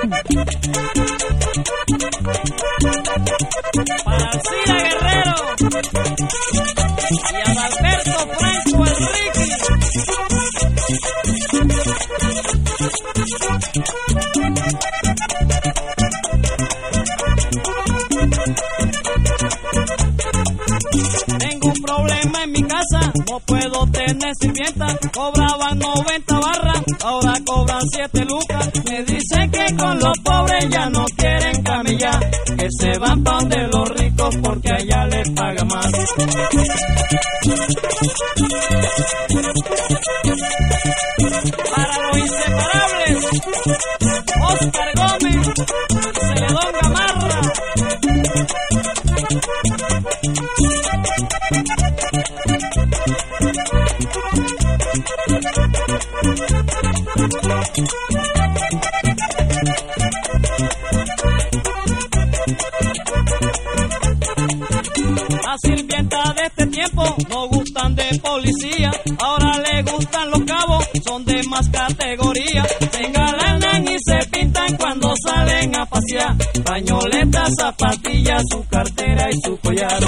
Para Alcira Guerrero y Adalberto Franco el Ricky. Tengo un problema en mi casa, no puedo tener sirvienta. Cobraban 90 barras, ahora cobran 7 lucas. Me dicen que con los pobres ya no quieren camellar, que se van pa' donde los ricos porque allá les paga más. Para los inseparables, Oscar Gómez, Celedón Gamarra. Las sirvientas de este tiempo no gustan de policía, ahora le gustan los cabos, son de más categoría. Se engalanan y se pintan cuando salen a pasear, pañoletas, zapatillas, su cartera y su collar.